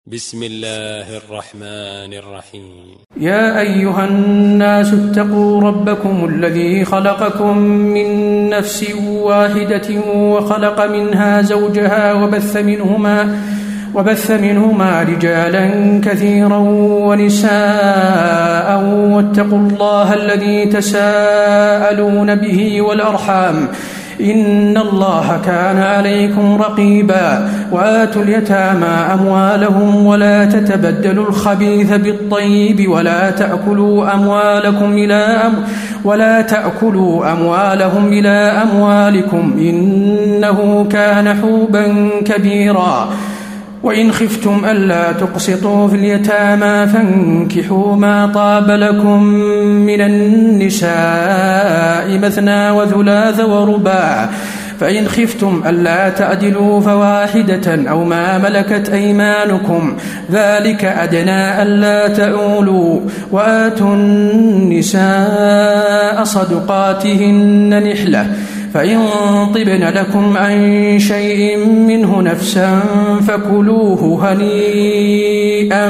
بسم الله الرحمن الرحيم. يا أيها الناس اتقوا ربكم الذي خلقكم من نفس واحدة وخلق منها زوجها وبث منهما رجالا كثيرا ونساء واتقوا الله الذي تساءلون به والأرحام إن الله كان عليكم رقيبا وآتوا اليتامى أموالهم ولا تتبدلوا الخبيث بالطيب ولا تأكلوا أموالهم إلى أموالكم إنه كان حوبا كبيرا وإن خفتم ألا تقسطوا في اليتامى فانكحوا ما طاب لكم من النساء مثنى وثلاث ورباع فإن خفتم ألا تعدلوا فواحدة أو ما ملكت أيمانكم ذلك أدنى ألا تعولوا وآتوا النساء صدقاتهن نحلة فإن طبن لكم عن شيء منه نفسا فكلوه هنيئا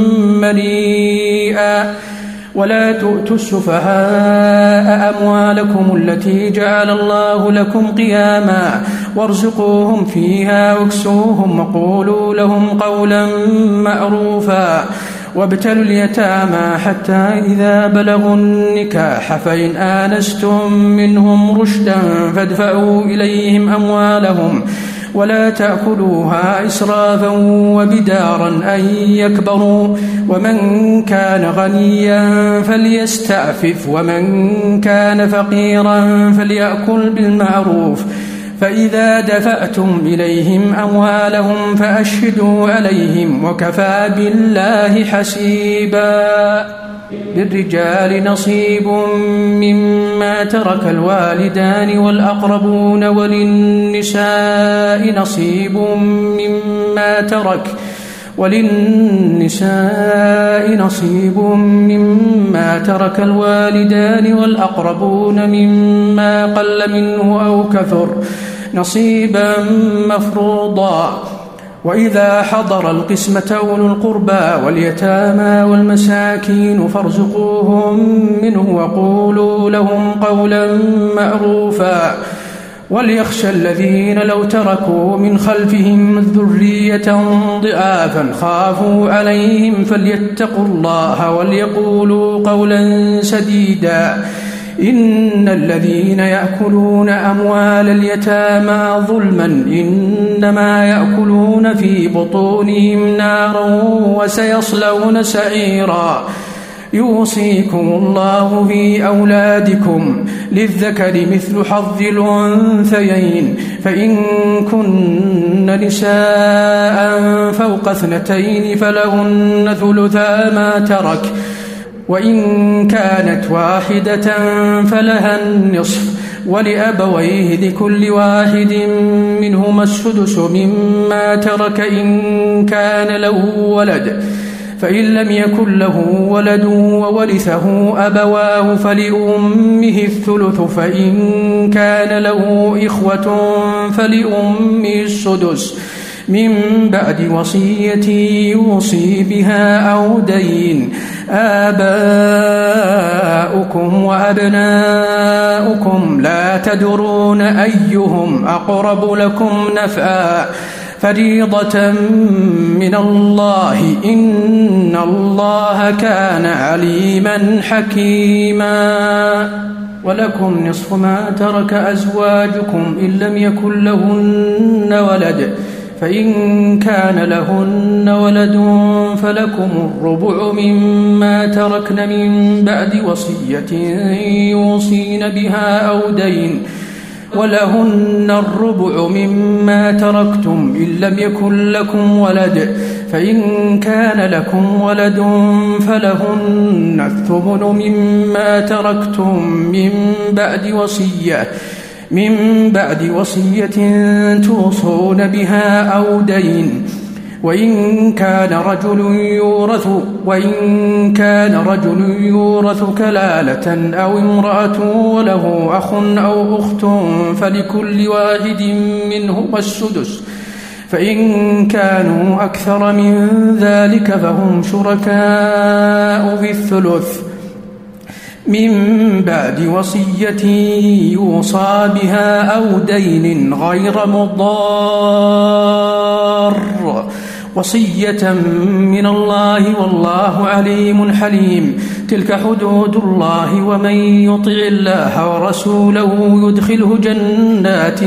مريئا ولا تؤتوا السفهاء أموالكم التي جعل الله لكم قياما وارزقوهم فيها واكسوهم وقولوا لهم قولا معروفا وابتلوا اليتامى حتى إذا بلغوا النكاح فإن آنستم منهم رشدا فادفعوا إليهم أموالهم ولا تأكلوها إسرافا وبدارا أن يكبروا ومن كان غنيا فليستعفف ومن كان فقيرا فليأكل بالمعروف فإذا دفعتم إليهم أموالهم فأشهدوا عليهم وكفى بالله حسيبا للرجال نصيب مما ترك الوالدان والأقربون وللنساء نصيب مما ترك الوالدان والأقربون مما قل منه أو كثر نصيبا مفروضا وإذا حضر القسمة أولو القربى واليتامى والمساكين فارزقوهم منه وقولوا لهم قولا معروفا وليخشى الذين لو تركوا من خلفهم ذرية ضعافا خافوا عليهم فليتقوا الله وليقولوا قولا سديدا إن الذين يأكلون أموال اليتامى ظلما إنما يأكلون في بطونهم نارا وسيصلون سعيرا يوصيكم الله في أولادكم للذكر مثل حظ الأنثيين فإن كن نساء فوق 2 فلهن ثلثا ما ترك وإن كانت واحدة فلها النصف ولأبويه لكل واحد منهما السدس مما ترك إن كان له ولد فإن لم يكن له ولد وورثه أبواه فلأمه الثلث فإن كان له إخوة فلأمه السدس من بعد وصية يوصي بها أو دين آباؤكم وأبناؤكم لا تدرون أيهم أقرب لكم نفعا فريضة من الله إن الله كان عليما حكيما ولكم نصف ما ترك أزواجكم إن لم يكن لهن ولد فإن كان لهن ولد فلكم الربع مما تركن من بعد وصية يوصين بها أو دين ولهن الربع مما تركتم إن لم يكن لكم ولد فإن كان لكم ولد فلهن الثمن مما تركتم من بعد وصية توصون بها أو دين وإن كان رجل يورث كلالة أو امرأة وله أخ أو أخت فلكل واحد منهما السدس فإن كانوا أكثر من ذلك فهم شركاء في الثلث من بعد وصية يوصى بها أو دين غير مضار وصية من الله والله عليم حليم. تلك حدود الله ومن يطع الله ورسوله يدخله جنات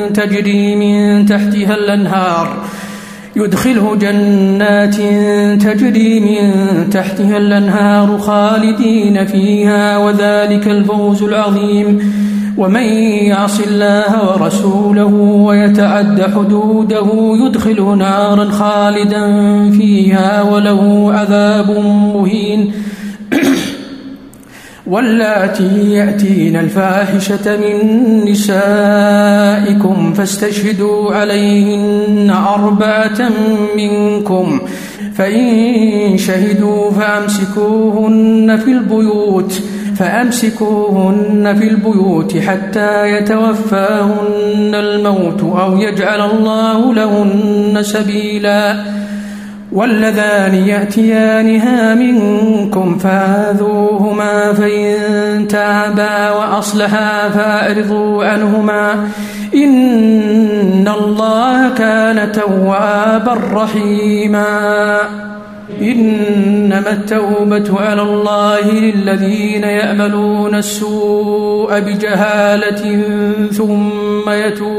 تجري من تحتها الأنهار خالدين فيها وذلك الفوز العظيم. ومن يعص الله ورسوله ويتعد حدوده يدخله نارا خالدا فيها وله عذاب مهين. واللاتي يأتين الفاحشة من نسائكم فاستشهدوا عليهن 4 منكم فإن شهدوا فأمسكوهن في البيوت حتى يتوفاهن الموت أو يجعل الله لهن سبيلا. واللذان يأتيانها منكم فآذوهما فإن تابا وأصلحا فأعرضوا عنهما إن الله كان توابا رحيما. إنما التوبة على الله للذين يعملون السوء بجهالة ثم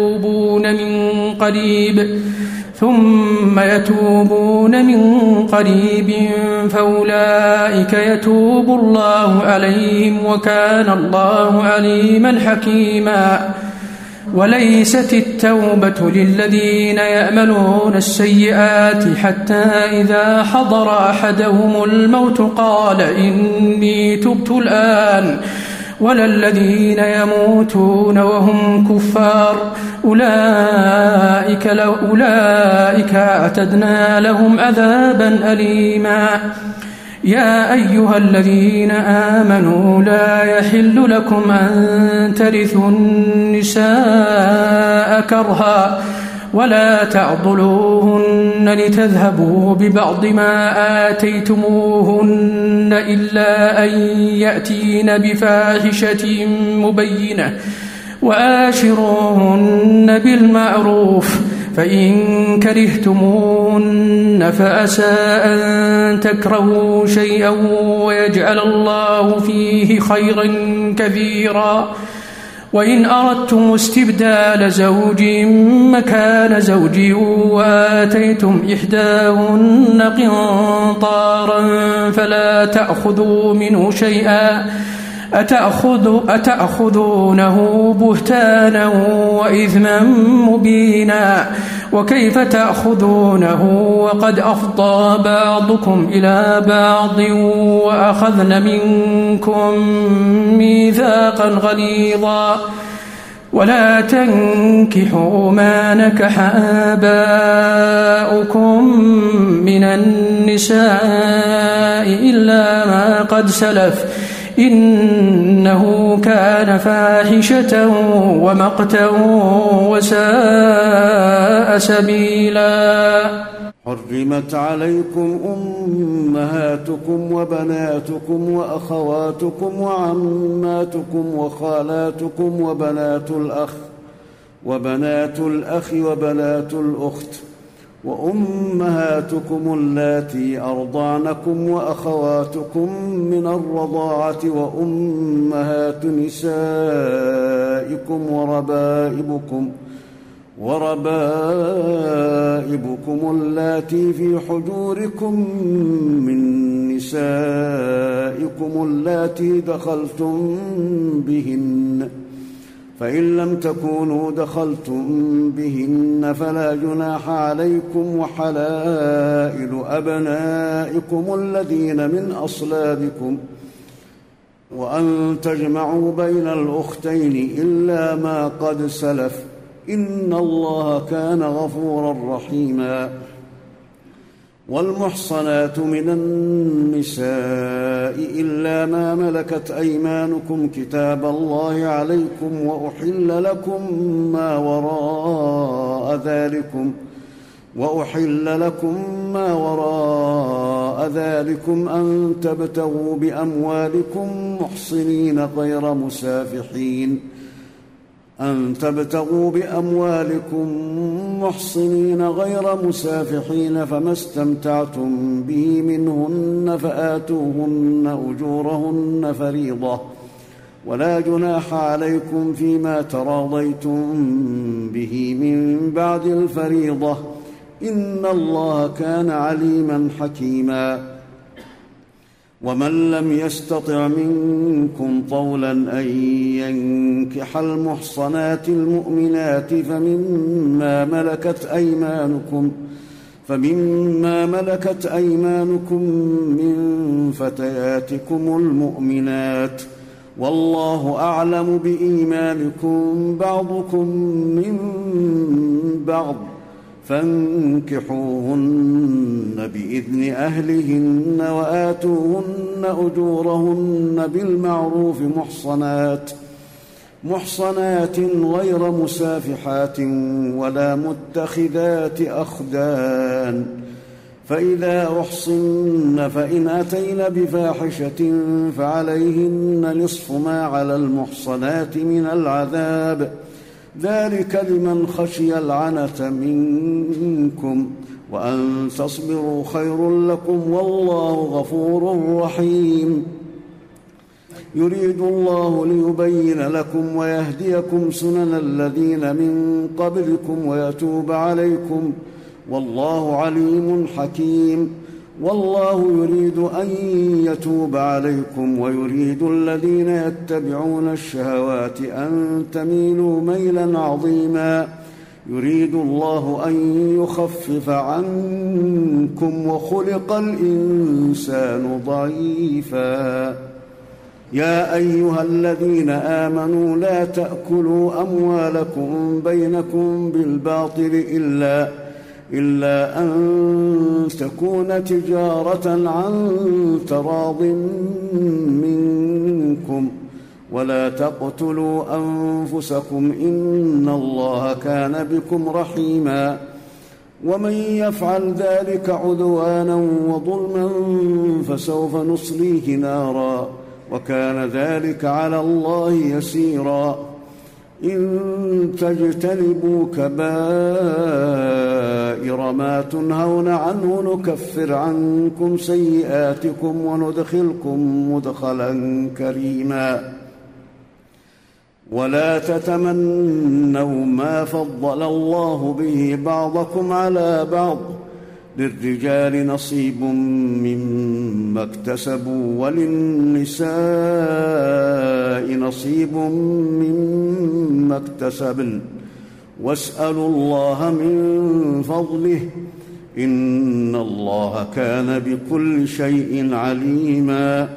يتوبون من قريب فأولئك يتوب الله عليهم وكان الله عليما حكيما. وليست التوبة للذين يعملون السيئات حتى إذا حضر أحدهم الموت قال إني تبت الآن ولا الذين يموتون وهم كفار أولئك أعتدنا لهم عذابا أليما. يا أيها الذين آمنوا لا يحل لكم أن ترثوا النساء كرها ولا تعضلوهن لتذهبوا ببعض ما آتيتموهن إلا أن يأتين بفاحشة مبينة وآشروهن بالمعروف فإن كرهتموهن فعسى أن تكرهوا شيئا ويجعل الله فيه خيرا كثيرا. وإن أردتم استبدال زوج مكان زوج وآتيتم إحداهن قنطارا فلا تأخذوا منه شيئا أتأخذونه بهتانا وإثما مبينا. وكيف تأخذونه وقد أفضى بعضكم إلى بعض وأخذن منكم ميثاقا غليظا. ولا تنكحوا ما نكح آباؤكم من النساء إلا ما قد سلف إنه كان فاحشة ومقتا وساء سبيلا. حرمت عليكم أمهاتكم وبناتكم وأخواتكم وعماتكم وخالاتكم وبنات الأخ وبنات الأخت وأمهاتكم اللاتي أرضعنكم وأخواتكم من الرضاعة وأمهات نسائكم وربائبكم اللاتي في حجوركم من نسائكم اللاتي دخلتم بهن فإن لم تكونوا دخلتم بهن فلا جناح عليكم وحلائل أبنائكم الذين من أصلابكم وأن تجمعوا بين الأختين إلا ما قد سلف إن الله كان غفورا رحيما. والمحصنات من النساء إلا ما ملكت أيمانكم كتاب الله عليكم وأحل لكم ما وراء ذلكم وأحل لكم ما وراء ذلكم أن تبتغوا بأموالكم محصنين غير مسافحين، فما استمتعتم به منهن فآتوهن أجورهن فريضة، ولا جناح عليكم فيما تراضيتم به من بعد الفريضة، إن الله كان عليما حكيما. ومن لم يستطع منكم طولا أن ينكح المحصنات المؤمنات فمما ملكت أيمانكم من فتياتكم المؤمنات، والله أعلم بإيمانكم بعضكم من بعض، فانكحوهن بإذن أهلهن وآتوهن أجورهن بالمعروف محصنات غير مسافحات ولا متخذات أخدان، فإذا أحصن فإن أتين بفاحشة فعليهن نصف ما على المحصنات من العذاب، ذلك لمن خشي العنة منكم، وأن تصبروا خير لكم، والله غفور رحيم. يريد الله ليبين لكم ويهديكم سنن الذين من قبلكم ويتوب عليكم، والله عليم حكيم. والله يريد أن يتوب عليكم ويريد الذين يتبعون الشهوات أن تميلوا ميلا عظيما، يريد الله أن يخفف عنكم وخلق الإنسان ضعيفا. يا أيها الذين آمنوا لا تأكلوا أموالكم بينكم بالباطل إلا أن تكون تجارة عن تراض منكم، ولا تقتلوا أنفسكم، إن الله كان بكم رحيما. ومن يفعل ذلك عدوانا وظلما فسوف نصليه نارا، وكان ذلك على الله يسيرا. إن تجتنبوا كبائر ما تنهون عنه نكفر عنكم سيئاتكم وندخلكم مدخلا كريما. ولا تتمنوا ما فضل الله به بعضكم على بعض، للرجال نصيب مما اكتسبوا وللنساء نصيب مما اكتسبن، واسألوا الله من فضله، إن الله كان بكل شيء عليما.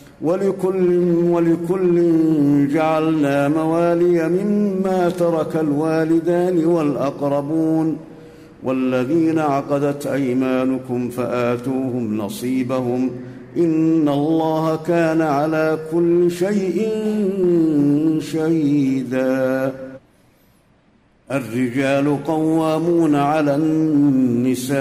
ولكل جعلنا موالي مما ترك الوالدان والأقربون، والذين عقدت أيمانكم فآتوهم نصيبهم، إن الله كان على كل شيء شهيدا. الرجال قوامون على النساء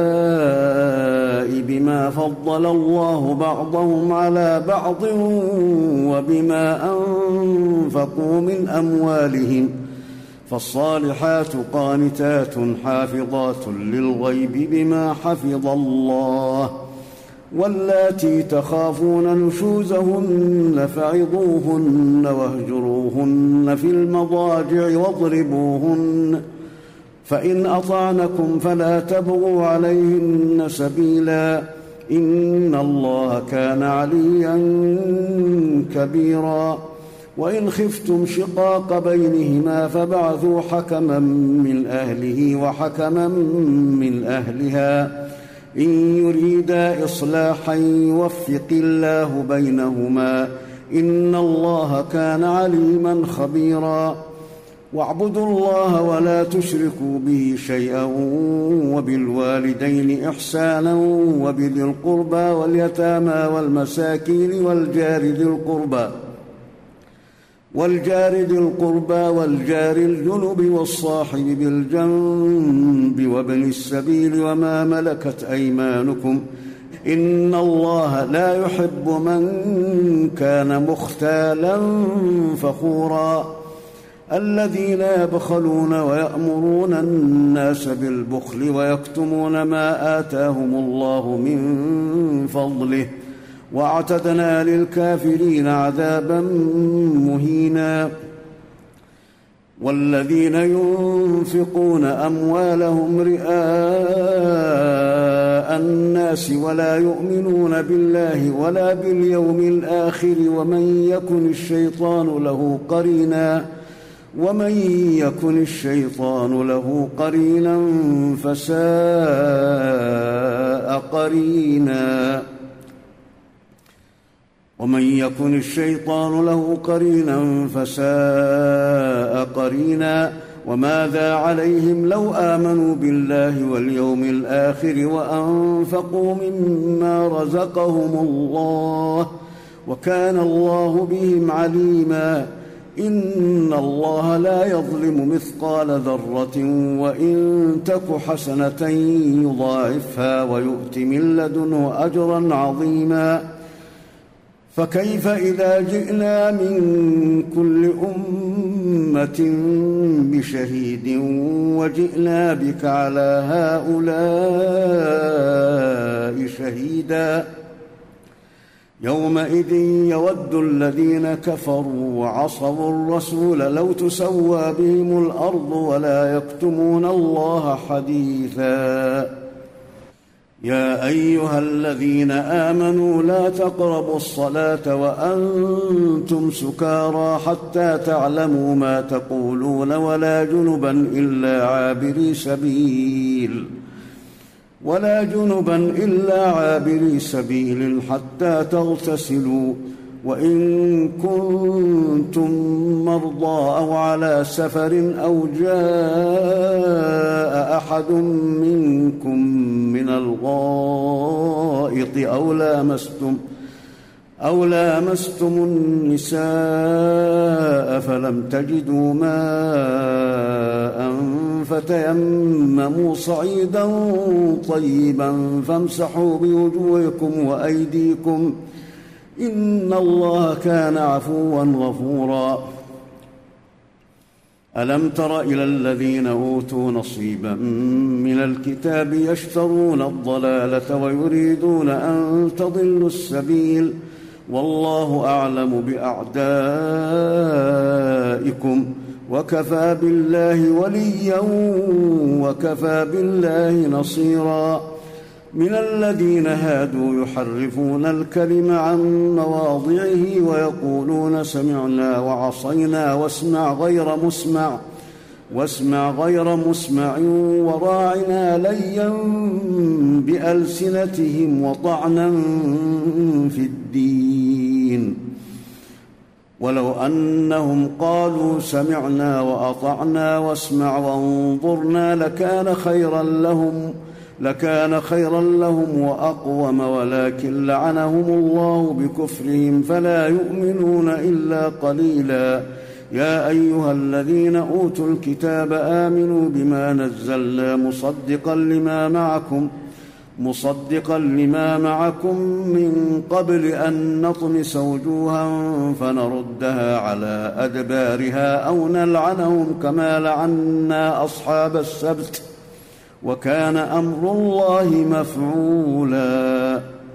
بما فضل الله بعضهم على بعض وبما أنفقوا من أموالهم، فالصالحات قانتات حافظات للغيب بما حفظ الله، واللاتي تخافون نشوزهن فعظوهن واهجروهن في المضاجع واضربوهن، فإن أطعنكم فلا تبغوا عليهن سبيلا، إن الله كان عليا كبيرا. وإن خفتم شقاق بينهما فابعثوا حكما من أهله وحكما من أهلها، إن يريدا إصلاحا يوفق الله بينهما، إن الله كان عليما خبيرا. واعبدوا الله ولا تشركوا به شيئا، وبالوالدين إحسانا، وبذي القربى واليتامى والمساكين والجار ذي القربى، والجار ذي القربى والجار الجنب والصاحب بالجنب وابن السبيل وما ملكت أيمانكم إن الله لا يحب من كان مختالا فخورا الذين يبخلون ويأمرون الناس بالبخل ويكتمون ما آتاهم الله من فضله واعتدنا للكافرين عذابا مهينا والذين ينفقون أموالهم رئاء الناس ولا يؤمنون بالله ولا باليوم الآخر ومن يكن الشيطان له قرينا فساء قرينا ومن يكن الشيطان له قرينا فساء قرينا وماذا عليهم لو آمنوا بالله واليوم الآخر وأنفقوا مما رزقهم الله وكان الله بهم عليما إن الله لا يظلم مثقال ذرة وإن تك حسنة يضاعفها ويؤت من لدنه أجرا عظيما فكيف إذا جئنا من كل أمة بشهيد وجئنا بك على هؤلاء شهيدا يومئذ يود الذين كفروا وعصوا الرسول لو تسوى بهم الأرض ولا يكتمون الله حديثا يا أيها الذين آمنوا لا تقربوا الصلاة وأنتم سكارى حتى تعلموا ما تقولون ولا جنبا إلا عابري سبيل حتى تغتسلوا وإن كنتم مرضى أو على سفر أو جاء أحد منكم من الغائط أو لامستم النساء فلم تجدوا ماء فتيمموا صعيدا طيبا فامسحوا بوجوهكم وأيديكم إن الله كان عفوا غفورا ألم تر إلى الذين أوتوا نصيبا من الكتاب يشترون الضلالة ويريدون أن تضلوا السبيل والله أعلم بأعدائكم وكفى بالله وليا وكفى بالله نصيرا من الذين هادوا يحرفون الكلم عن مواضعه ويقولون سمعنا وعصينا واسمع غير مسمع وراعنا ليا بألسنتهم وطعنا في الدين ولو أنهم قالوا سمعنا وأطعنا واسمع وانظرنا لكان خيرا لهم وأقوم ولكن لعنهم الله بكفرهم فلا يؤمنون إلا قليلا يا أيها الذين أوتوا الكتاب آمنوا بما نزلنا مصدقا لما معكم من قبل أن نطمس وجوها فنردها على أدبارها أو نلعنهم كما لعنا أصحاب السبت وكان أمر الله مفعولا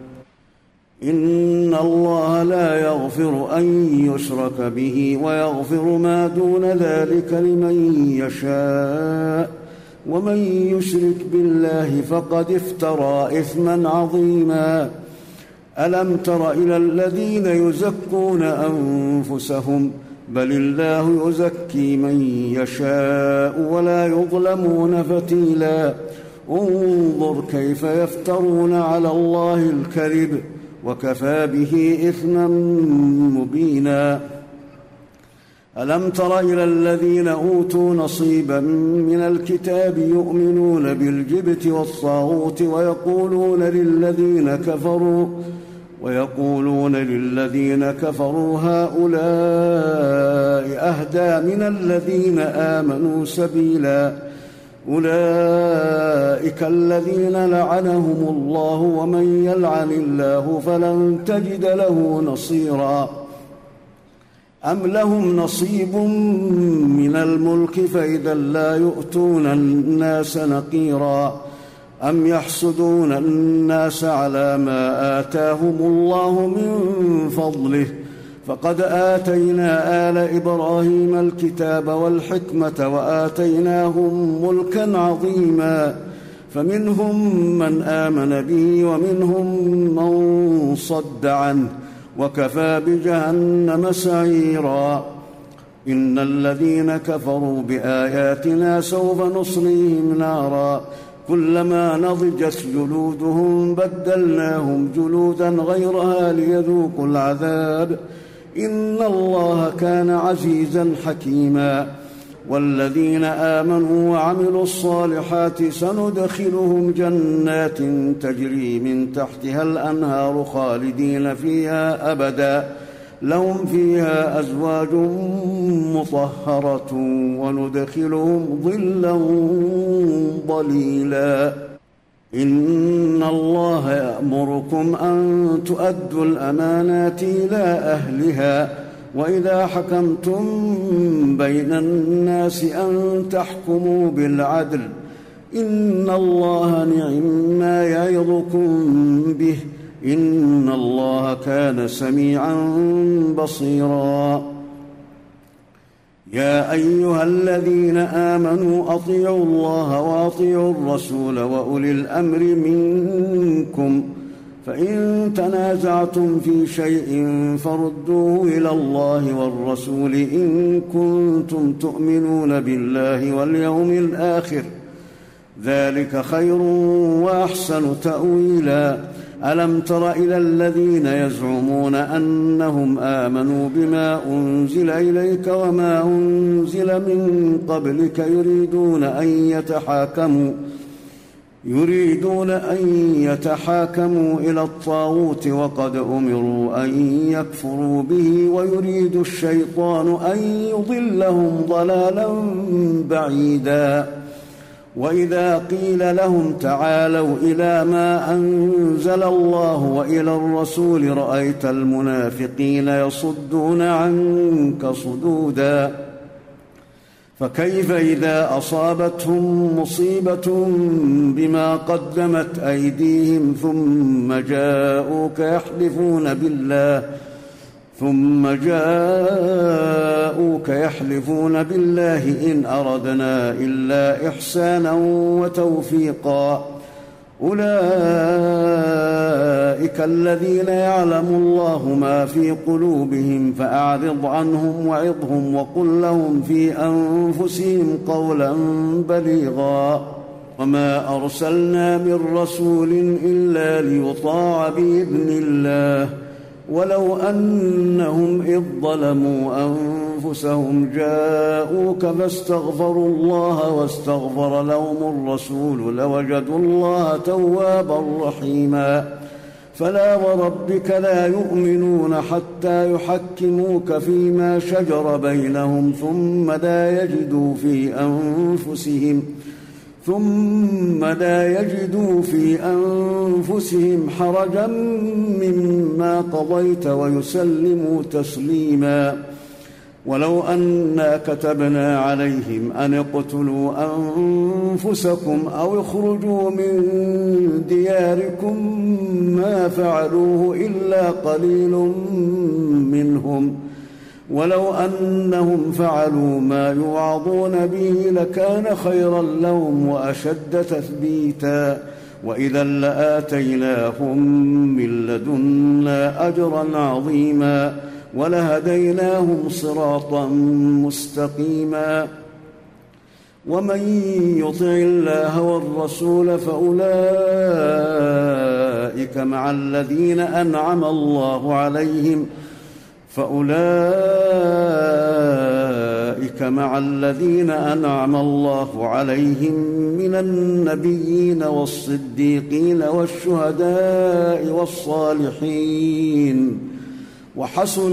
إن الله لا يغفر أن يشرك به ويغفر ما دون ذلك لمن يشاء ومن يشرك بالله فقد افترى إثما عظيما ألم تر إلى الذين يزكون أنفسهم بل الله يزكي من يشاء ولا يظلمون فتيلا انظر كيف يفترون على الله الكذب وكفى به إثما مبينا ألم تر إلى الذين أوتوا نصيبا من الكتاب يؤمنون بالجبت والطاغوت ويقولون للذين كفروا هؤلاء أهدى من الذين آمنوا سبيلا أولئك الذين لعنهم الله ومن يلعن الله فلن تجد له نصيرا أم لهم نصيب من الملك فإذا لا يؤتون الناس نقيرا أم يحسدون الناس على ما آتاهم الله من فضله فقد آتينا آل إبراهيم الكتاب والحكمة وآتيناهم ملكا عظيما فمنهم من آمن به ومنهم من صد عنه وكفى بجهنم سعيرا إن الذين كفروا بآياتنا سوف نصليهم نارا كلما نضجت جلودهم بدلناهم جلودا غيرها ليذوقوا العذاب إن الله كان عزيزا حكيما والذين آمنوا وعملوا الصالحات سندخلهم جنات تجري من تحتها الأنهار خالدين فيها أبدا لهم فيها أزواج مطهرة وندخلهم ظلا ظليلا إن الله يأمركم أن تؤدوا الأمانات إلى أهلها وإذا حكمتم بين الناس أن تحكموا بالعدل إن الله نعم يعظكم به إن الله كان سميعا بصيرا يا أيها الذين آمنوا أطيعوا الله وأطيعوا الرسول وأولي الأمر منكم فإن تنازعتم في شيء فردوه إلى الله والرسول إن كنتم تؤمنون بالله واليوم الآخر ذلك خير وأحسن تأويلا ألم تر إلى الذين يزعمون أنهم آمنوا بما أنزل إليك وما أنزل من قبلك يريدون أن يتحاكموا إلى الطاغوت وقد أمروا أن يكفروا به ويريد الشيطان أن يضلهم ضلالا بعيدا وإذا قيل لهم تعالوا إلى ما أنزل الله وإلى الرسول رأيت المنافقين يصدون عنك صدودا فكيف إذا أصابتهم مصيبة بما قدمت أيديهم ثم جاءوك يحلفون بالله إن أردنا إلا إحسانا وتوفيقا أولئك الذين يعلم الله ما في قلوبهم فأعرض عنهم وعظهم وقل لهم في أنفسهم قولا بليغا وما أرسلنا من رسول إلا ليطاع بإذن الله ولو أنهم إذ ظلموا أنفسهم جاءوك فاستغفروا الله واستغفر لهم الرسول لوجدوا الله توابا رحيما فلا وربك لا يؤمنون حتى يحكموك فيما شجر بينهم ثم لا يجدوا في أنفسهم حرجا مما قضيت ويسلموا تسليما ولو أنا كتبنا عليهم أن اقتلوا أنفسكم أو اخرجوا من دياركم ما فعلوه إلا قليل منهم ولو أنهم فعلوا ما يوعظون به لكان خيرا لهم وأشد تثبيتا وإذا لآتيناهم من لدنا أجرا عظيما ولهديناهم صراطا مستقيما ومن يطع الله والرسول فأولئك مع الذين أنعم الله عليهم أولئك مع الذين أنعم الله عليهم من النبيين والصديقين والشهداء والصالحين وحسن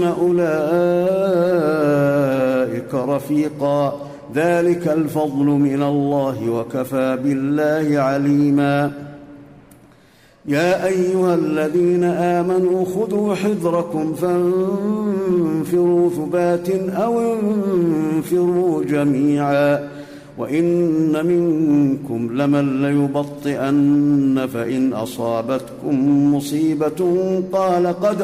أولئك رفيقا ذلك الفضل من الله وكفى بالله عليما يا أيها الذين آمنوا خذوا حذركم فانفروا ثبات أو انفروا جميعا وإن منكم لمن ليبطئن فإن أصابتكم مصيبة قال قد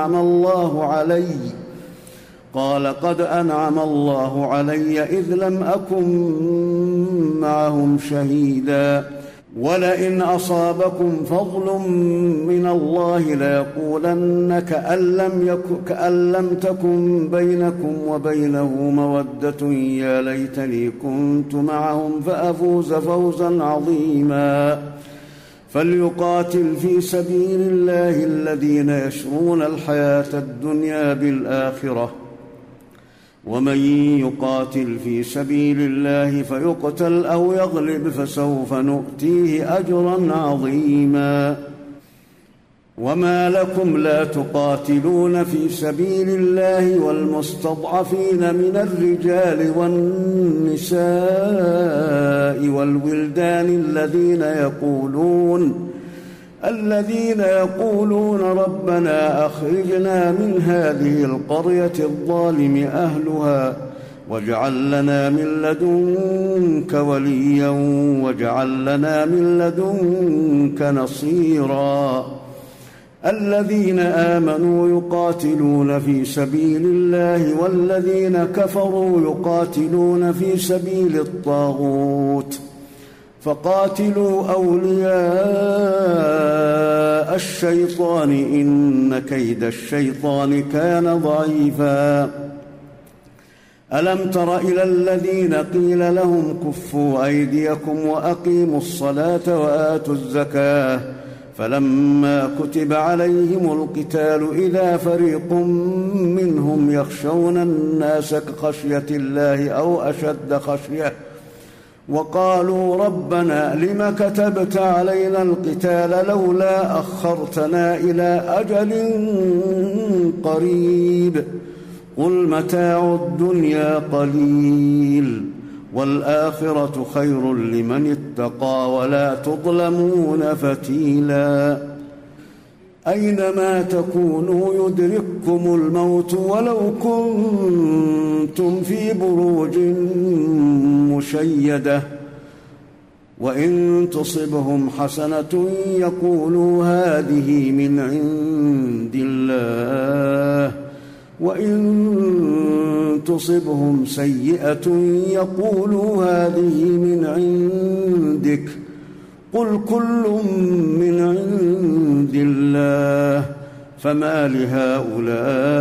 أنعم الله علي إذ لم أكن معهم شهيدا ولئن أصابكم فضل من الله ليقولن كأن لم تكن بينكم وبينه مودة يا ليتني كنت معهم فأفوز فوزا عظيما فليقاتل في سبيل الله الذين يشرون الحياة الدنيا بالآخرة ومن يقاتل في سبيل الله فيقتل أو يغلب فسوف نؤتيه أجرا عظيما وما لكم لا تقاتلون في سبيل الله والمستضعفين من الرجال والنساء والولدان الذين يقولون ربنا أخرجنا من هذه القرية الظالم أهلها واجعل لنا من لدنك وليا واجعل لنا من لدنك نصيرا الذين آمنوا يقاتلون في سبيل الله والذين كفروا يقاتلون في سبيل الطاغوت فقاتلوا أولياء الشيطان إن كيد الشيطان كان ضعيفا ألم تر إلى الذين قيل لهم كفوا أيديكم وأقيموا الصلاة وآتوا الزكاة فلما كتب عليهم القتال إذا فريق منهم يخشون الناس كخشية الله أو أشد خشية وقالوا ربنا لم كتبت علينا القتال لولا أخرتنا إلى أجل قريب قل متاع الدنيا قليل والآخرة خير لمن اتقى ولا تظلمون فتيلا أينما تكونوا يدرككم الموت ولو كنتم في بروج مشيدة وإن تصبهم حسنة يقولوا هذه من عند الله وإن تصبهم سيئة يقولوا هذه من عندك قل كل من عند الله فما لهؤلاء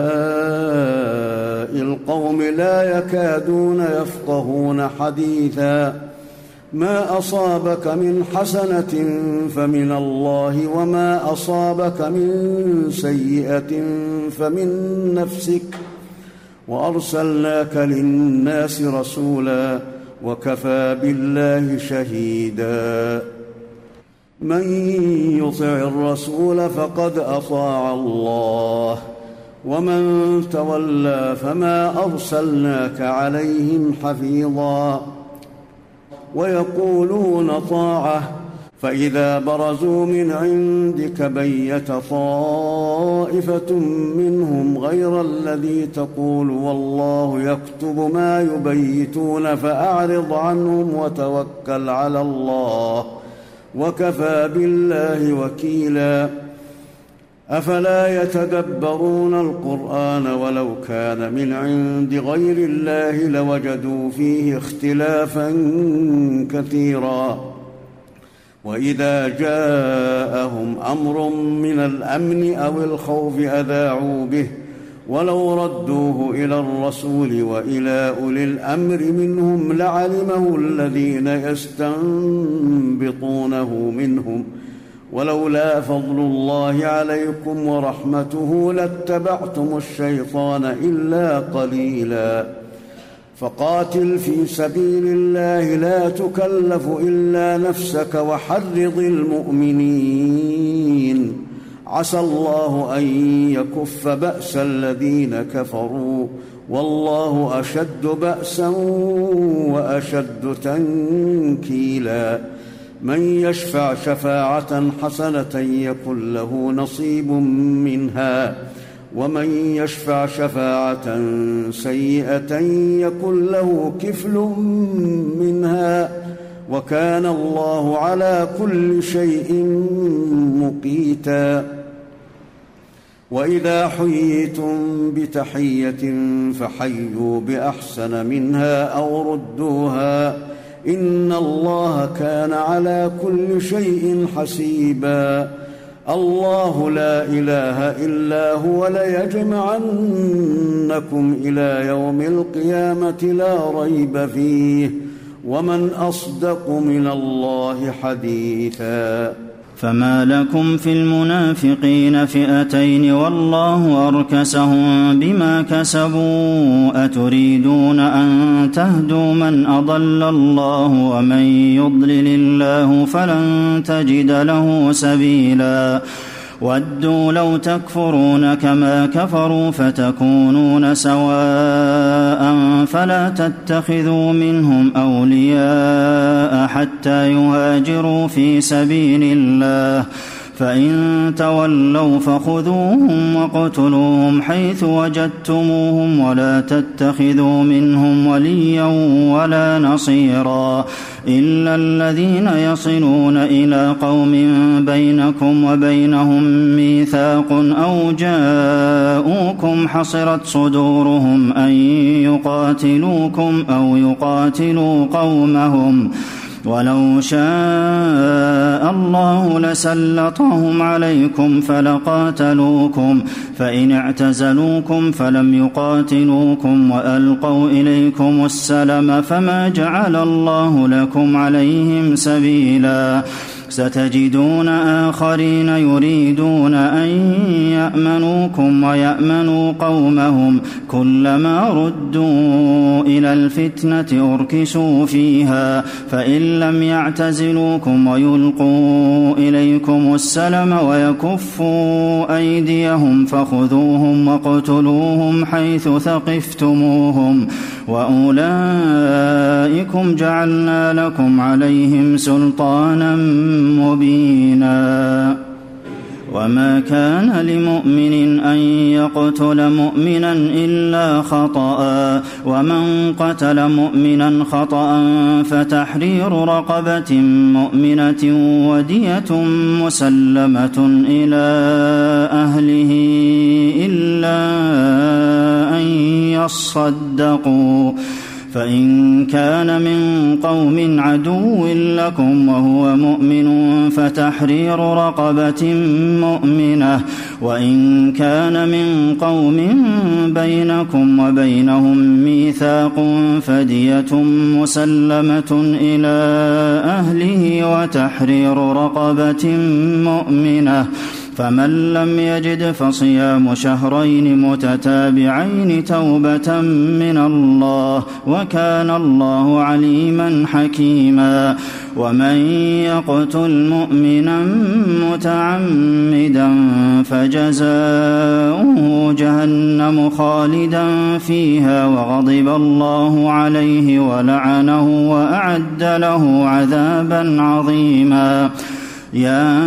القوم لا يكادون يفقهون حديثا ما أصابك من حسنة فمن الله وما أصابك من سيئة فمن نفسك وأرسلناك للناس رسولا وكفى بالله شهيدا من يطع الرسول فقد أطاع الله ومن تولى فما أرسلناك عليهم حفيظا ويقولون طاعة فإذا برزوا من عندك بيت طائفة منهم غير الذي تقول والله يكتب ما يبيتون فأعرض عنهم وتوكل على الله وكفى بالله وكيلا أفلا يتدبرون القرآن ولو كان من عند غير الله لوجدوا فيه اختلافا كثيرا وإذا جاءهم أمر من الأمن أو الخوف أذاعوا به ولو ردوه إلى الرسول وإلى أولي الأمر منهم لعلمه الذين يستنبطونه منهم ولولا فضل الله عليكم ورحمته لاتبعتم الشيطان إلا قليلا فقاتل في سبيل الله لا تكلف إلا نفسك وحرض المؤمنين، عسى الله أن يكف بأس الذين كفروا، والله أشد بأسا وأشد تنكيلا. من يشفع شفاعة حسنة يكن له نصيب منها، ومن يشفع شفاعة سيئة يكن له كفل منها، وكان الله على كل شيء مقيتا. وإذا حييتم بتحية فحيوا بأحسن منها أو ردوها، إن الله كان على كل شيء حسيبا. الله لا إله إلا هو ليجمعنكم إلى يوم القيامة لا ريب فيه، ومن أصدق من الله حديثا. فما لكم في المنافقين فئتين والله أركسهم بما كسبوا، أتريدون أن تهدوا من أضل الله ومن يضلل الله فلن تجد له سبيلا. ودوا لو تكفرون كما كفروا فتكونون سواء فلا تتخذوا منهم أولياء حتى يهاجروا في سبيل الله، فإن تولوا فخذوهم واقتلوهم حيث وجدتموهم ولا تتخذوا منهم وليا ولا نصيرا، إلا الذين يصلون إلى قوم بينكم وبينهم ميثاق أو جاءوكم حصرت صدورهم أن يقاتلوكم أو يقاتلوا قومهم، ولو شاء الله لسلطهم عليكم فلقاتلوكم، فإن اعتزلوكم فلم يقاتلوكم وألقوا إليكم السلم فما جعل الله لكم عليهم سبيلا. ستجدون آخرين يريدون أن يأمنوكم ويأمنوا قومهم، كلما ردوا إلى الفتنة أركسوا فيها، فإن لم يعتزلوكم ويلقوا إليكم السلم ويكفوا أيديهم فخذوهم واقتلوهم حيث ثقفتموهم، وأولئكم جعلنا لكم عليهم سلطانا مبينا. وما كان لمؤمن أن يقتل مؤمنا إلا خطأ، ومن قتل مؤمنا خطأ فتحرير رقبة مؤمنة ودية مسلمة إلى أهله إلا أن يصدقوا، فإن كان من قوم عدو لكم وهو مؤمن فتحرير رقبة مؤمنة، وإن كان من قوم بينكم وبينهم ميثاق فدية مسلمة إلى أهله وتحرير رقبة مؤمنة، فمن لم يجد فصيام شهرين متتابعين توبة من الله، وكان الله عليما حكيما. ومن يقتل مؤمنا متعمدا فجزاؤه جهنم خالدا فيها وغضب الله عليه ولعنه وأعد له عذابا عظيما. يا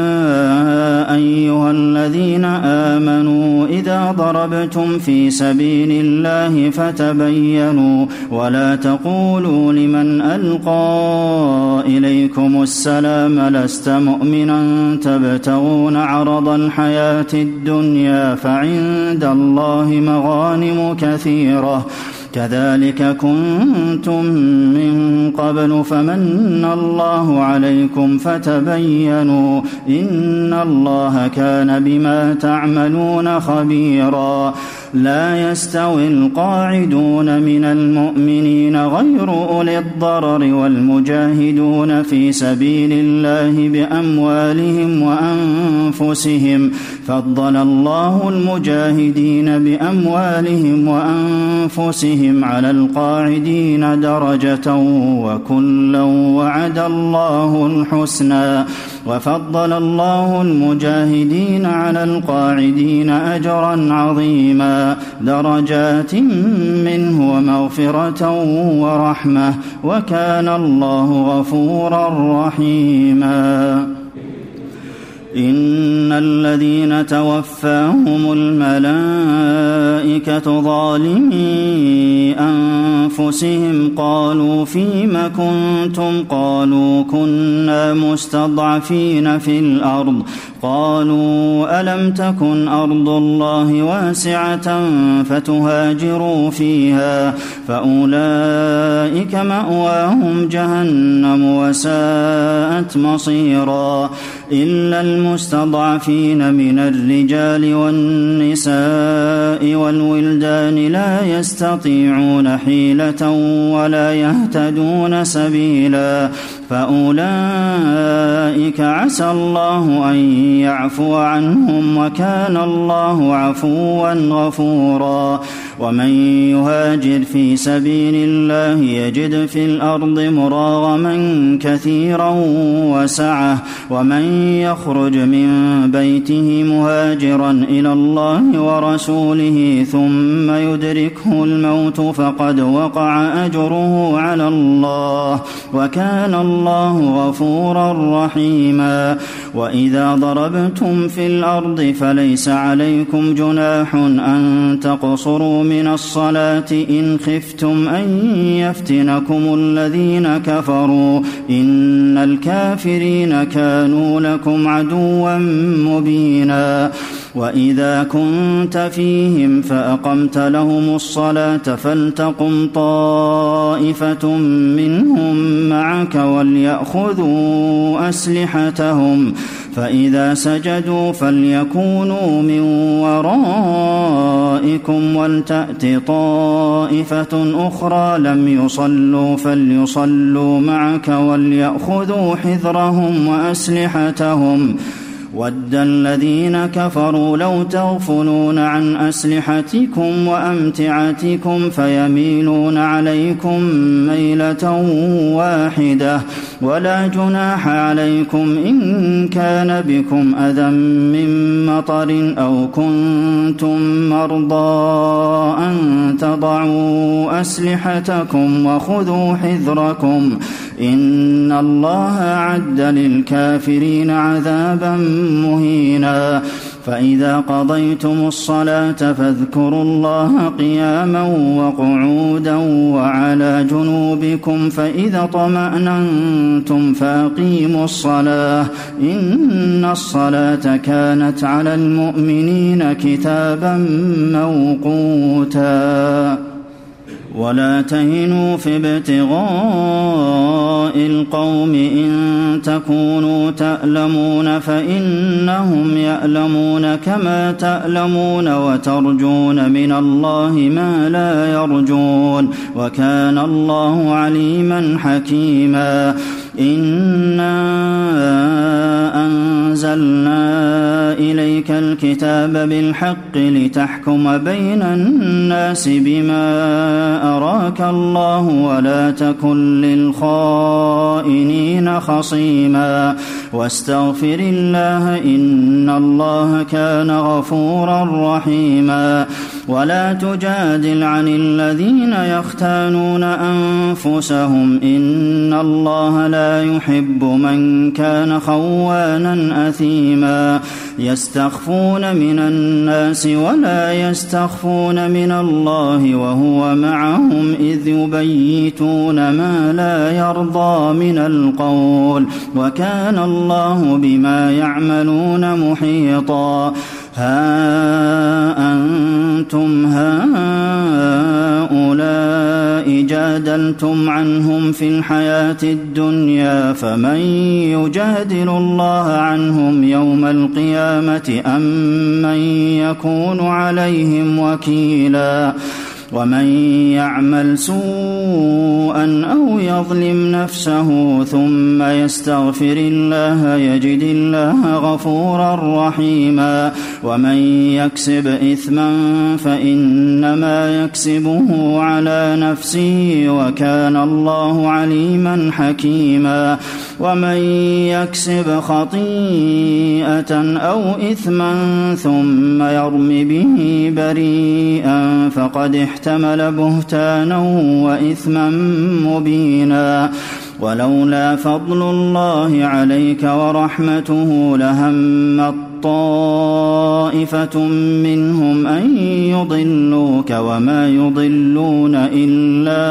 أيها الذين آمنوا إذا ضربتم في سبيل الله فتبينوا ولا تقولوا لمن ألقى إليكم السلام لست مؤمنا تبتغون عرض الحياة الدنيا فعند الله مغانم كثيرة كذلك كنتم من قبل فمن الله عليكم فتبينوا إن الله كان بما تعملون خبيرا. لا يستوي القاعدون من المؤمنين غير أولي الضرر والمجاهدون في سبيل الله بأموالهم وأنفسهم فضل الله المجاهدين بأموالهم وأنفسهم على القاعدين درجة وكلا وعد الله الحسنى وفضل الله المجاهدين على القاعدين أجرا عظيما درجات منه ومغفرة ورحمة وكان الله غفورا رحيما إن الذين توفاهم الملائكة ظالمي أنفسهم قالوا فيم كنتم قالوا كنا مستضعفين في الأرض قالوا ألم تكن أرض الله واسعة فتهاجروا فيها فأولئك مأواهم جهنم وساءت مصيرا إلا المستضعفين من الرجال والنساء والولدان لا يستطيعون حيلة ولا يهتدون سبيلا فأولئك عسى الله أن يعفو عنهم وكان الله عفوا غفورا ومن يهاجر في سبيل الله يجد في الأرض مراغما كثيرا وسعة ومن يخرج من بيته مهاجرا إلى الله ورسوله ثم يدركه الموت فقد وقع أجره على الله وكان الله غفورا رحيما وإذا ضربتم في الأرض فليس عليكم جناح أن تقصروا من الصلاة إن خفتم أن يفتنكم الذين كفروا إن الكافرين كانوا لكم عدوا مبينا وإذا كنت فيهم فأقمت لهم الصلاة فلتقم طائفة منهم معك وليأخذوا أسلحتهم فإذا سجدوا فليكونوا من ورائكم ولتأت طائفة أخرى لم يصلوا فليصلوا معك وليأخذوا حذرهم وأسلحتهم وَدَّ الَّذِينَ كَفَرُوا لَوْ تَغْفُلُونَ عَنْ أَسْلِحَتِكُمْ وَأَمْتِعَتِكُمْ فَيَمِيلُونَ عَلَيْكُمْ مَيْلَةً وَاحِدَةً وَلَا جُنَاحَ عَلَيْكُمْ إِن كَانَ بِكُمْ أَذًى مِّن مَّطَرٍ أَوْ كُنتُم مَّرْضَىٰ أَن تَضَعُوا أَسْلِحَتَكُمْ وَخُذُوا حِذْرَكُمْ إِنَّ اللَّهَ أَعَدَّ لِلْكَافِرِينَ عَذَابًا مهينا فإذا قضيتم الصلاة فاذكروا الله قياما وقعودا وعلى جنوبكم فإذا طمأننتم فأقيموا الصلاة إن الصلاة كانت على المؤمنين كتابا موقوتا ولا تهنوا في ابتغاء القوم إن تكونوا تألمون فإنهم يألمون كما تألمون وترجون من الله ما لا يرجون وكان الله عليما حكيما إنا أنزلنا إليك الكتاب بالحق لتحكم بين الناس بما أراك الله ولا تكن للخائنين خصيما واستغفر الله إن الله كان غفورا رحيما ولا تجادل عن الذين يختانون أنفسهم إن الله لا يحب من كان خوانا أثيما يستخفون من الناس ولا يستخفون من الله وهو معهم إذ يبيتون ما لا يرضى من القول وكان الله بما يعملون محيطا ها أنتم هؤلاء جادلتم عنهم في الحياة الدنيا فمن يجادل الله عنهم يوم القيامة أم من يكون عليهم وكيلا ومن يعمل سوءا أو يظلم نفسه ثم يستغفر الله يجد الله غفورا رحيما ومن يكسب إثما فإنما يكسبه على نفسه وكان الله عليما حكيما ومن يكسب خطيئة أو إثما ثم يرم به بريئا فقد احتمل بهتانا وإثما مبينا ولولا فضل الله عليك ورحمته لهم طائفة منهم أن يضلوك وما يضلون إلا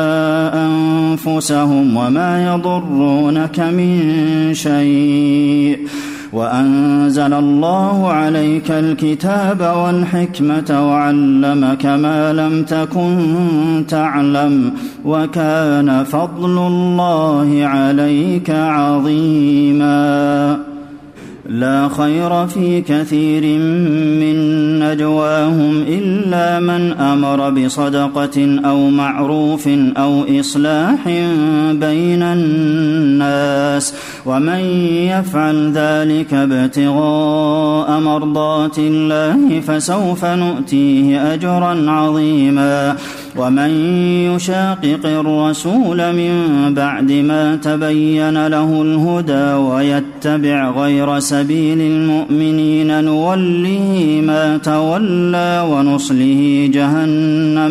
أنفسهم وما يضرونك من شيء وأنزل الله عليك الكتاب والحكمة وعلمك ما لم تكن تعلم وكان فضل الله عليك عظيما لا خير في كثير من نجواهم إلا من أمر بصدقة أو معروف أو إصلاح بين الناس ومن يفعل ذلك ابتغاء مرضات الله فسوف نؤتيه أجرا عظيما ومن يشاقق الرسول من بعد ما تبين له الهدى ويتبع غير سبيل المؤمنين نوله ما تولى ونصله جهنم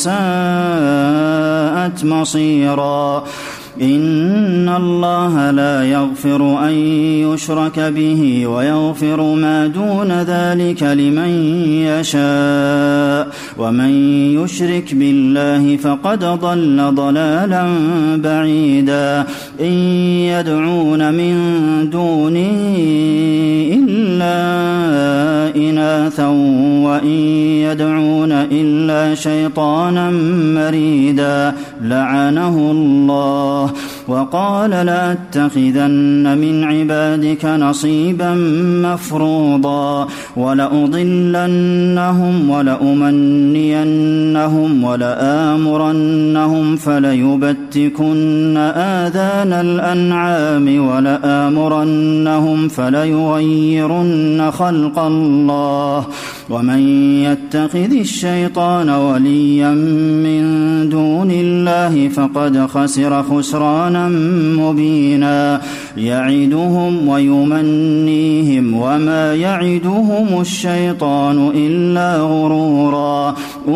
وساءت مصيرا إن الله لا يغفر أن يشرك به ويغفر ما دون ذلك لمن يشاء ومن يشرك بالله فقد ضل ضلالا بعيدا إن يدعون من دونه إلا إناثا وإن يدعون إلا شيطانا مريدا لعنه الله وقال لأتخذن من عبادك نصيبا مفروضا ولأضلنهم ولأمنينهم ولآمرنهم فليبتكن آذان الأنعام ولآمرنهم فليغيرن خلق الله ومن يتخذ الشيطان وليا من دون الله فقد خسر خسرانا مبينا يعدهم ويمنيهم وما يعدهم الشيطان إلا غرورا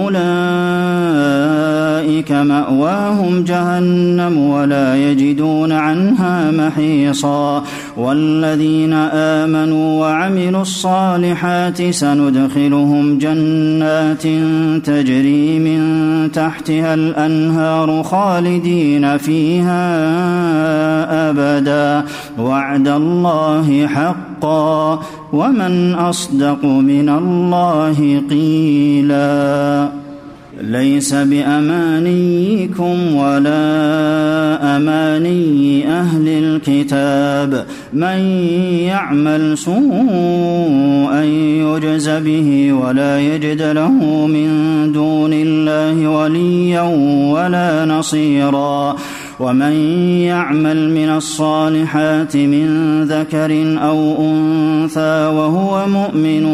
أولئك مأواهم جهنم ولا يجدون عنها محيصا والذين آمنوا وعملوا الصالحات سندخلهم جنات تجري من تحتها الأنهار خالدين فيها أبدا وعد الله حقا ومن أصدق من الله قيلا ليس بأمانيكم ولا أماني أهل الكتاب من يعمل سوءا يجز به ولا يجد له من دون الله وليا ولا نصيرا ومن يعمل من الصالحات من ذكر أو أنثى وهو مؤمن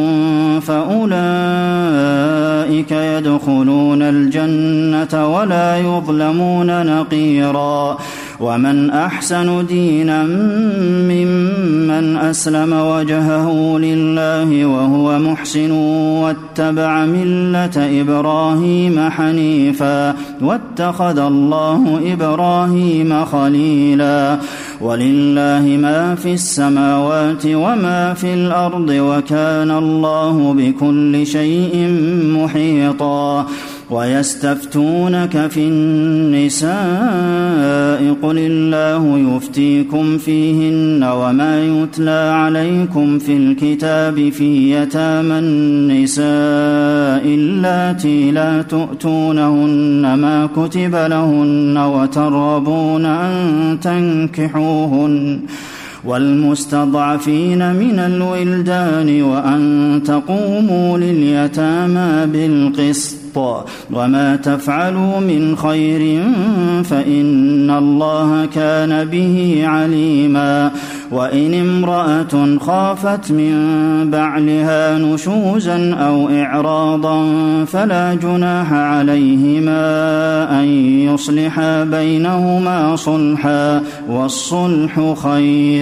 فأولئك يدخلون الجنة ولا يظلمون نقيرا ومن أحسن دينا ممن أسلم وجهه لله وهو محسن واتبع ملة إبراهيم حنيفا واتخذ الله إبراهيم خليلا ولله ما في السماوات وما في الأرض وكان الله بكل شيء محيطا ويستفتونك في النساء قل الله يفتيكم فيهن وما يتلى عليكم في الكتاب في يتامى النساء اللاتي لا تؤتونهن ما كتب لهن وترغبون أن تنكحوهن والمستضعفين من الولدان وأن تقوموا لليتامى بالقسط وما تفعلوا من خير فإن الله كان به عليما وإن امرأة خافت من بعلها نشوزا أو إعراضا فلا جناح عليهما أن يصلحا بينهما صلحا والصلح خير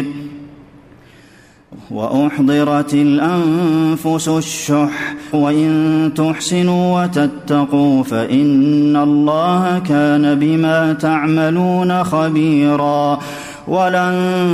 وأحضرت الأنفس الشح وإن تحسنوا وتتقوا فإن الله كان بما تعملون خبيرا ولن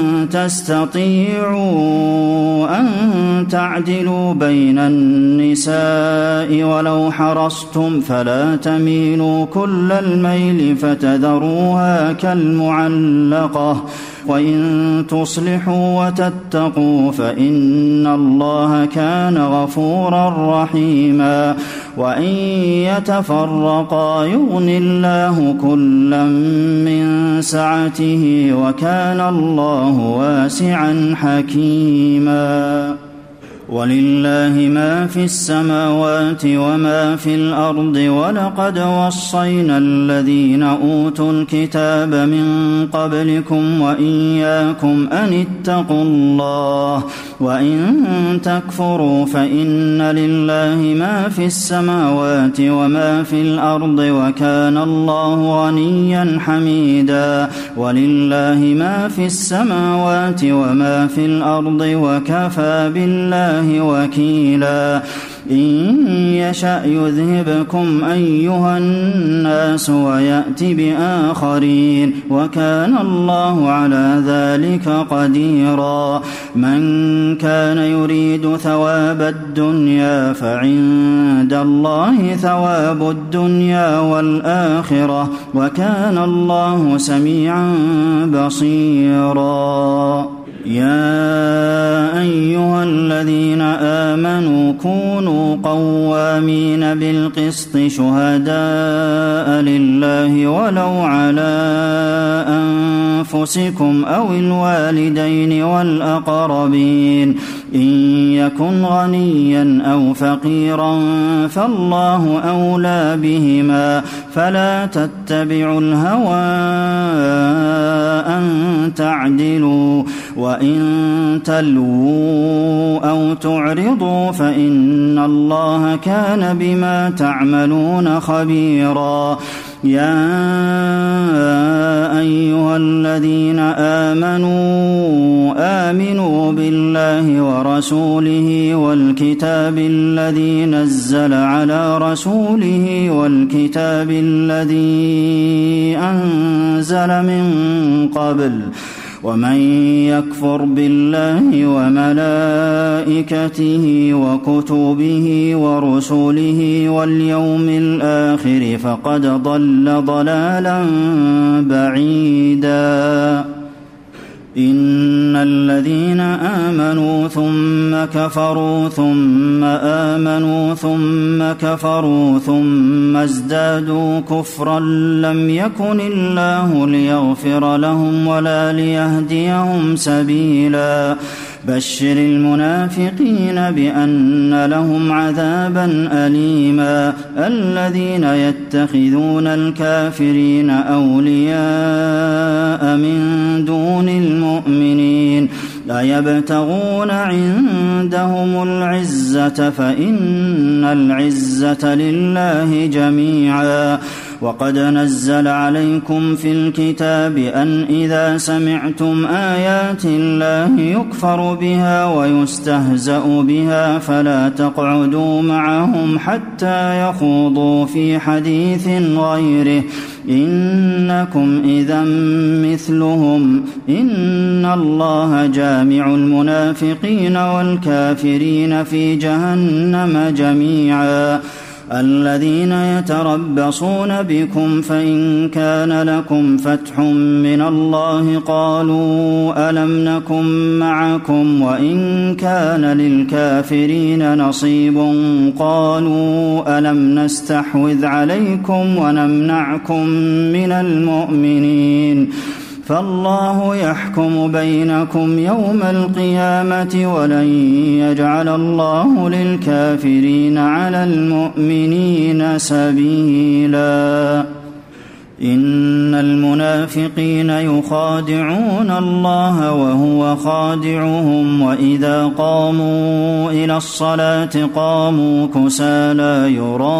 تستطيعوا أن تعدلوا بين النساء ولو حرصتم فلا تميلوا كل الميل فتذروها كالمعلقة وإن تصلحوا وتتقوا فإن الله كان غفورا رحيما وإن يتفرقا يغن الله كلا من سعته وكان الله واسعا حكيما ولله ما في السماوات وما في الأرض ولقد وصينا الذين أوتوا الكتاب من قبلكم وإياكم أن اتقوا الله وإن تكفروا فإن لله ما في السماوات وما في الأرض وكان الله غنيا حميدا ولله ما في السماوات وما في الأرض وكفى بالله وكيلا إن يشأ يذهبكم أيها الناس ويأت بآخرين وكان الله على ذلك قديرا من كان يريد ثواب الدنيا فعند الله ثواب الدنيا والآخرة وكان الله سميعا بصيرا يا أيها الذين آمنوا كونوا قوامين بالقسط شهداء لله ولو على أنفسكم أو الوالدين والأقربين إن يكن غنيا أو فقيرا فالله أولى بهما فلا تتبعوا الهوى أن تعدلوا وإن تلووا أو تعرضوا فإن الله كان بما تعملون خبيرا يا أيها الذين آمنوا بالله ورسوله والكتاب الذي نزل على رسوله والكتاب الذي أنزل من قبل ومن يكفر بالله وملائكته وكتبه ورسله واليوم الآخر فقد ضل ضلالا بعيدا إن الذين آمنوا ثم كفروا ثم آمنوا ثم كفروا ثم ازدادوا كفرا لم يكن الله ليغفر لهم ولا ليهديهم سبيلا بشر المنافقين بأن لهم عذابا أليما الذين يتخذون الكافرين أولياء من دون المؤمنين أيبتغون عندهم العزة فإن العزة لله جميعا وقد نزل عليكم في الكتاب أن إذا سمعتم آيات الله يكفر بها ويستهزأ بها فلا تقعدوا معهم حتى يخوضوا في حديث غيره إنكم إذا مثلهم إن الله جامع المنافقين والكافرين في جهنم جميعا الذين يتربصون بكم فإن كان لكم فتح من الله قالوا ألم نكن معكم وإن كان للكافرين نصيب قالوا ألم نستحوذ عليكم ونمنعكم من المؤمنين فالله يحكم بينكم يوم القيامة ولن يجعل الله للكافرين على المؤمنين سبيلا إن المنافقين يخادعون الله وهو خادعهم وإذا قاموا إلى الصلاة قاموا كسالى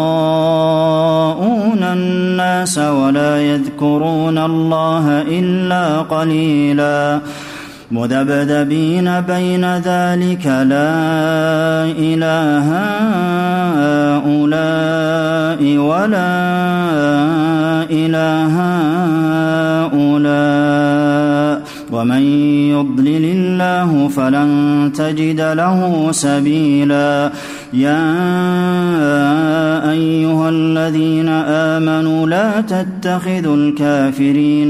يراءون الناس ولا يذكرون الله إلا قليلا مذبذبين بين ذلك لا إله هؤلاء ولا إله هؤلاء ومن يضلل الله فلن تجد له سبيلا يا أيها الذين آمنوا لا تتخذوا الكافرين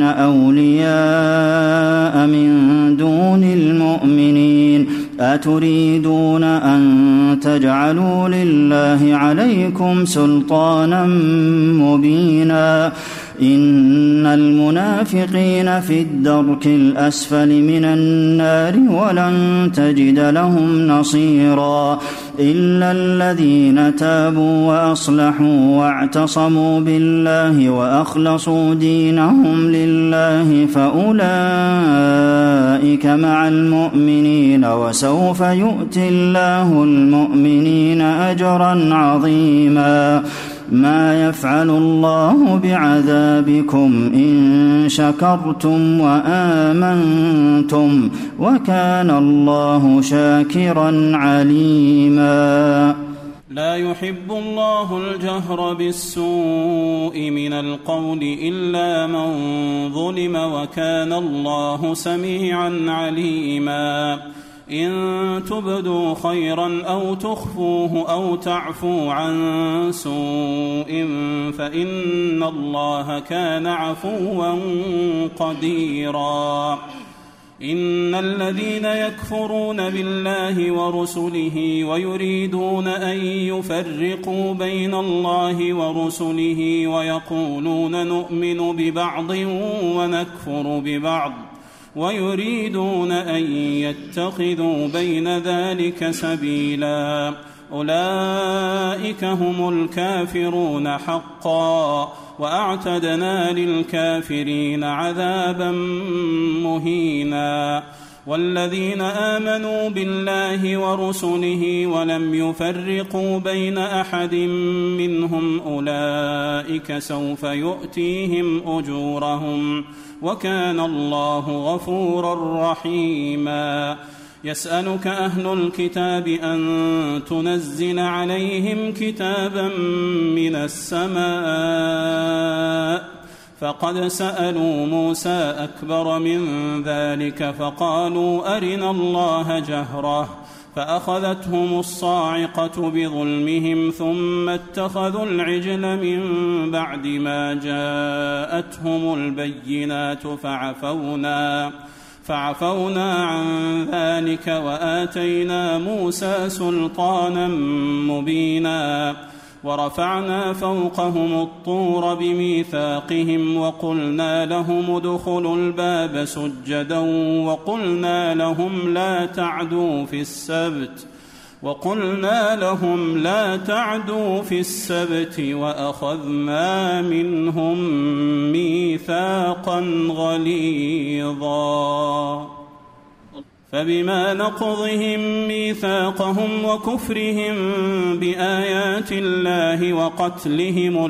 أولياء من دون المؤمنين أتريدون أن تجعلوا لله عليكم سلطانا مبينا إن المنافقين في الدرك الأسفل من النار ولن تجد لهم نصيرا إلا الذين تابوا وأصلحوا واعتصموا بالله وأخلصوا دينهم لله فأولئك مع المؤمنين وسوف يؤتي الله المؤمنين أجرا عظيما ما يفعل الله بعذابكم إن شكرتم وآمنتم وكان الله شاكرا عليما لا يحب الله الجهر بالسوء من القول إلا من ظلم وكان الله سميعا عليما إن تبدوا خيرا أو تخفوه أو تعفو عن سوء فإن الله كان عفوا قديرا إن الذين يكفرون بالله ورسله ويريدون أن يفرقوا بين الله ورسله ويقولون نؤمن ببعض ونكفر ببعض ويريدون أن يتخذوا بين ذلك سبيلا أولئك هم الكافرون حقا وأعتدنا للكافرين عذابا مهينا والذين آمنوا بالله ورسله ولم يفرقوا بين أحد منهم أولئك سوف يؤتيهم أجورهم وكان الله غفورا رحيما يسألك أهل الكتاب أن تنزل عليهم كتابا من السماء فقد سألوا موسى أكبر من ذلك فقالوا أرنا الله جهرة فأخذتهم الصاعقة بظلمهم ثم اتخذوا العجل من بعد ما جاءتهم البينات فعفونا عن ذلك وآتينا موسى سلطانا مبينا ورفعنا فوقهم الطور بميثاقهم وقلنا لهم ادخلوا الباب سجدا وقلنا لهم لا تعدوا في السبت وأخذنا منهم ميثاقا غليظا فبما نقضهم ميثاقهم وكفرهم بآيات الله وقتلهم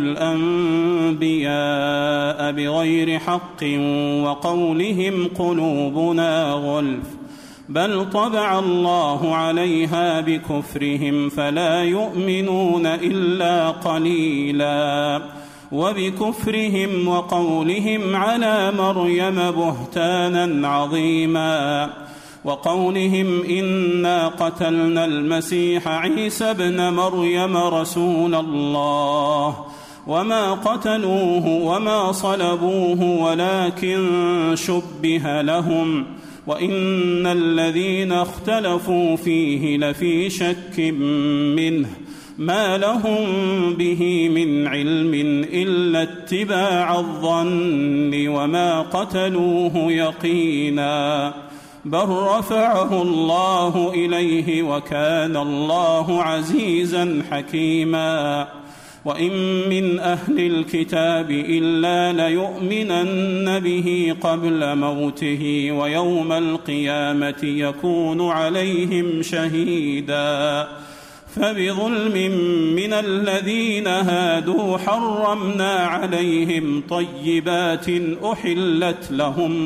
الأنبياء بغير حق وقولهم قلوبنا غلف بل طبع الله عليها بكفرهم فلا يؤمنون إلا قليلا وبكفرهم وقولهم على مريم بهتانا عظيما وقولهم إنا قتلنا المسيح عيسى ابن مريم رسول الله وما قتلوه وما صلبوه ولكن شبه لهم وإن الذين اختلفوا فيه لفي شك منه ما لهم به من علم إلا اتباع الظن وما قتلوه يقينا بل رفعه الله إليه وكان الله عزيزا حكيما وإن من أهل الكتاب إلا ليؤمنن به قبل موته ويوم القيامة يكون عليهم شهيدا فبظلم من الذين هادوا حرمنا عليهم طيبات أحلت لهم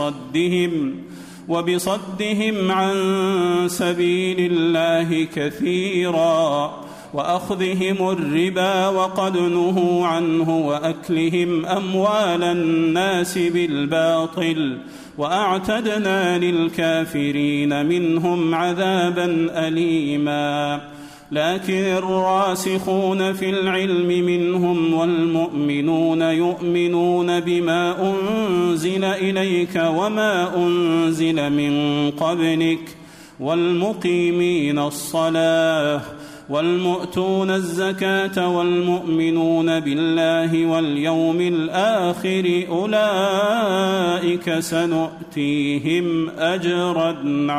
وبصدهم عن سبيل الله كثيرا وأخذهم الربا وقد نهوا عنه وأكلهم أموال الناس بالباطل وأعتدنا للكافرين منهم عذابا أليما لكن الراسخون في العلم منهم والمؤمنون يؤمنون بما أنزل إليك وما أنزل من قبلك والمقيمين الصلاة والمؤتون الزكاة والمؤمنون بالله واليوم الآخر أولئك سنؤتيهم أجرا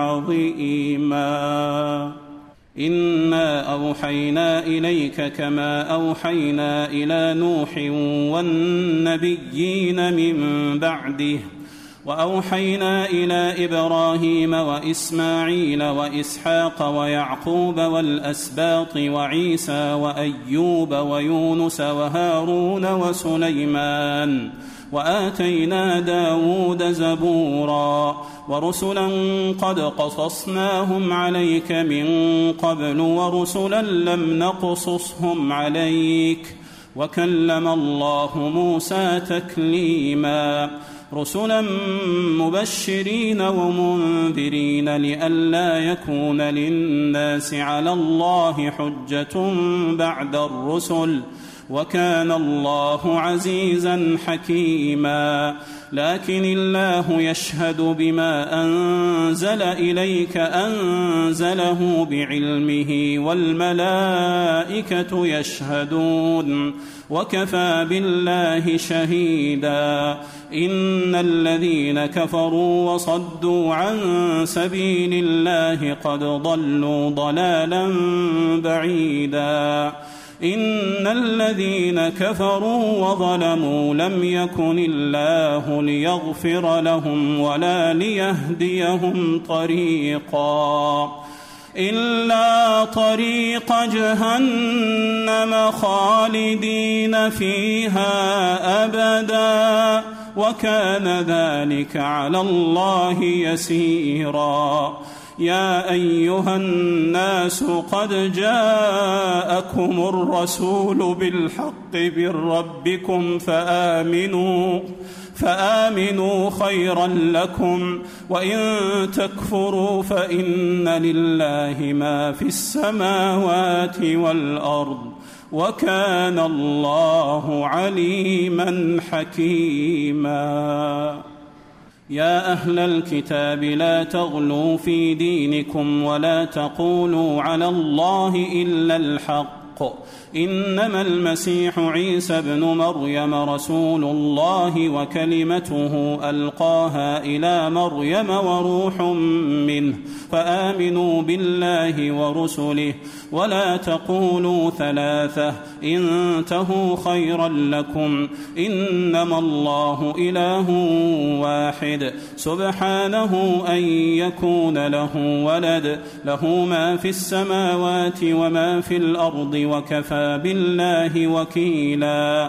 عظيما إنا أوحينا إليك كما أوحينا إلى نوح والنبيين من بعده وأوحينا إلى إبراهيم وإسماعيل وإسحاق ويعقوب والأسباط وعيسى وأيوب ويونس وهارون وسليمان وآتينا داود زبورا ورسلا قد قصصناهم عليك من قبل ورسلا لم نقصصهم عليك وكلم الله موسى تكليما رسلا مبشرين ومنذرين لئلا يكون للناس على الله حجة بعد الرسل وكان الله عزيزا حكيما لكن الله يشهد بما أنزل إليك أنزله بعلمه والملائكة يشهدون وكفى بالله شهيدا إن الذين كفروا وصدوا عن سبيل الله قد ضلوا ضلالا بعيدا إن الذين كفروا وظلموا لم يكن الله ليغفر لهم ولا ليهديهم طريقا إلا طريق جهنم خالدين فيها أبدا وكان ذلك على الله يسيرا يا أيها الناس قد جاءكم الرسول بالحق من ربكم فآمنوا خيرا لكم وإن تكفروا فإن لله ما في السماوات والأرض وكان الله عليما حكيما يا أهل الكتاب لا تغلوا في دينكم ولا تقولوا على الله إلا الحق إنما المسيح عيسى ابن مريم رسول الله وكلمته ألقاها إلى مريم وروح منه فآمنوا بالله ورسله ولا تقولوا ثلاثة انتهوا خيرا لكم إنما الله إله واحد سبحانه أن يكون له ولد له ما في السماوات وما في الأرض وكفى بالله وكيلا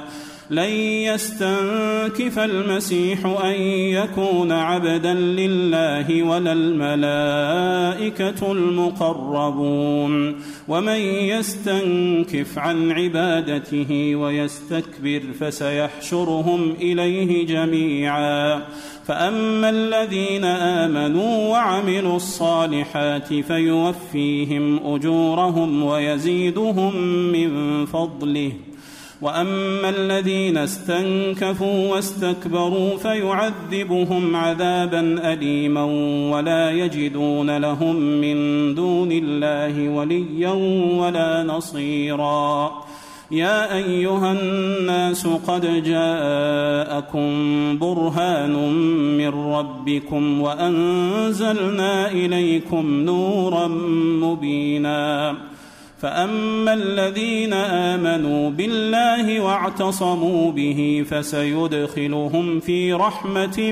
لن يستنكف المسيح أن يكون عبدا لله ولا الملائكة المقربون ومن يستنكف عن عبادته ويستكبر فسيحشرهم إليه جميعا فأما الذين آمنوا وعملوا الصالحات فيوفيهم أجورهم ويزيدهم من فضله وأما الذين استنكفوا واستكبروا فيعذبهم عذابا أليما ولا يجدون لهم من دون الله وليا ولا نصيرا يا أيها الناس قد جاءكم برهان من ربكم وأنزلنا إليكم نورا مبينا فأما الذين آمنوا بالله واعتصموا به فسيدخلهم في رحمة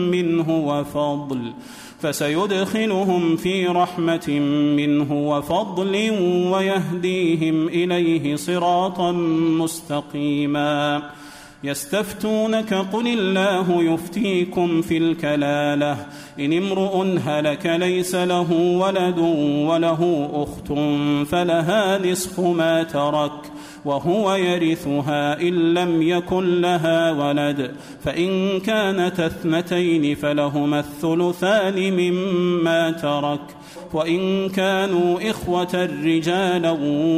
منه وفضل ويهديهم إليه صراطا مستقيما يستفتونك قل الله يفتيكم في الكلالة إن امرؤ هلك ليس له ولد وله أخت فلها نصف ما ترك وهو يرثها إن لم يكن لها ولد فإن كانت اثنتين فلهما الثلثان مما ترك وإن كانوا إخوة رجالا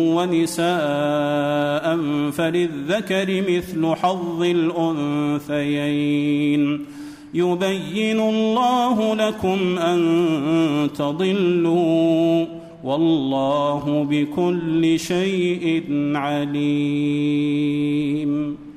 ونساء فللذكر مثل حظ الأنثيين يبين الله لكم أن تضلوا والله بكل شيء عليم.